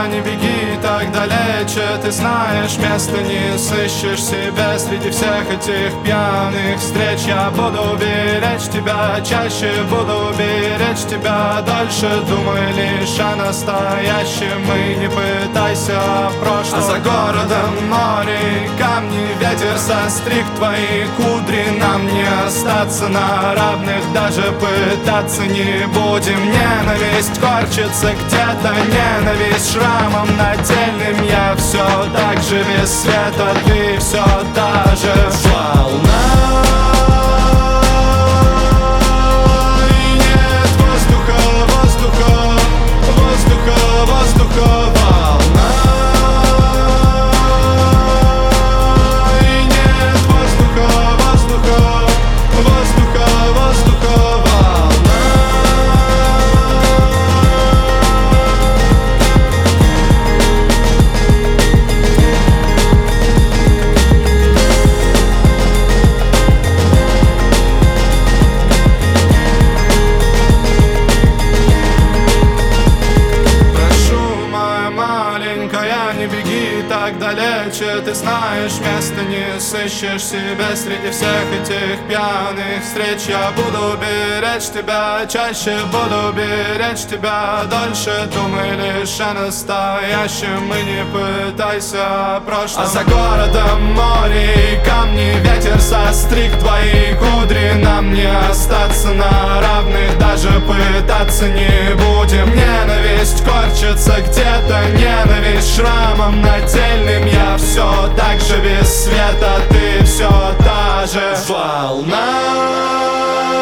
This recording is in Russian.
не беги так далече. Ты знаешь, места не сыщешь себе среди всех этих пьяных встреч. Я буду беречь тебя чаще, буду беречь тебя дольше. Думай лишь о настоящем и не пытайся о прошлом. А за городом море, камни, ветер состриг твои кудри. Нам не остаться на равных, даже пытаться не будем. Ненависть корчится где-то, ненависть шрамом нательным. Я все так же без света, ты все та же волна. И нет воздуха, воздуха, воздуха, воздуха, волна. И нет воздуха, воздуха, воздуха, воздуха, волна. Не беги так далече, ты знаешь, места не сыщешь себе среди всех этих пьяных встреч. Я буду беречь тебя чаще, буду беречь тебя дольше. Думай лишь о настоящем и не пытайся о прошлом. А за городом море и камни, ветер состриг твои кудри. Нам не остаться на равных, даже пытаться не будем. Ненависть корчится где-то, ненависть шрамом нательным. Я все так же без света, ты все та же волна.